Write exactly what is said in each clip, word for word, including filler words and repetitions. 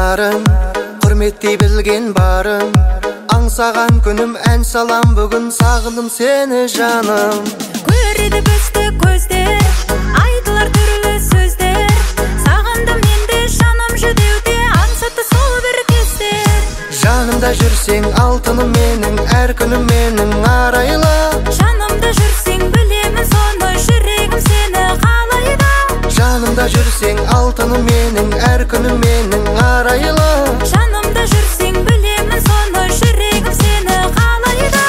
барың, құрметтей білген барың. Аңсаған күнім ән салам бүгін, сағындым сені жаным. Көреді бізді көздер, айтылар түрлі сөздер. Сағындым менде жаным жүдеуде, аңсатты сол бір кездер. Жанымда жүрсең алтыным менің, әр күнім менің арайлы. Жанымда жүрсең білемін соны, жүрегім сені қалайды. Жанымда жүрсең алтыным менің, әр күнім менің арайлы. Жанымда жүрсең білемін соны, жүрегім сені қалайды.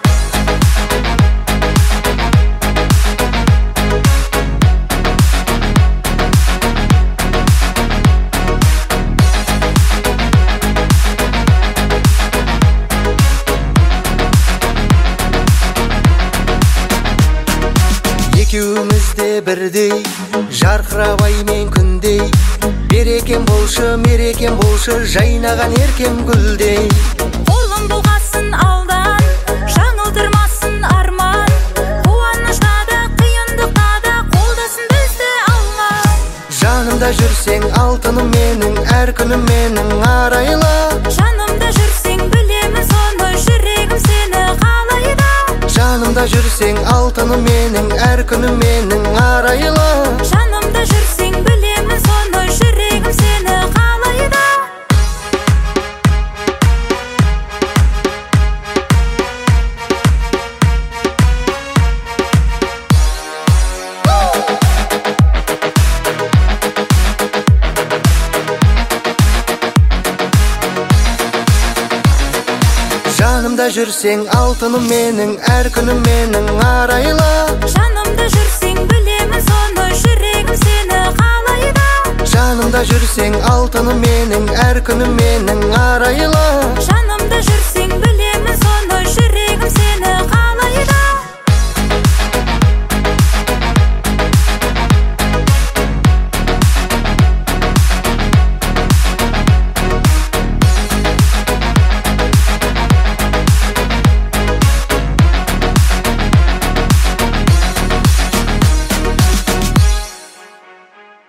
Екеуміз де бірдей, жарқырап ай мен күндей. Берекем болшы, мерекем болшы, жайнаған еркем гүлдей. Қолым бұлғасын алдан, жаңылдырмасын арман. Қуанышта да, қиындықта да, қолдасын бізді алла. Жанымда жүрсең алтыным менің, әр күнім менің арайлы. Жанымда жүрсең білемін соны, жүрегім сені қалайды. Жанымда жүрсең алтыным менің, әр күнім менің арайлы. Жанымда жүрсең білемін соны, жүрегім сені қалайды. Жанымда жүрсең алтыным менің, әр күнім менің арайлы. Жанымда жүрсең білемін соны, жүрегім сені қалайды. Жанымда жүрсең алтыным менің, әр күнім менің арайлы. Жанымда жүрсең білемін соны, жүрегім сені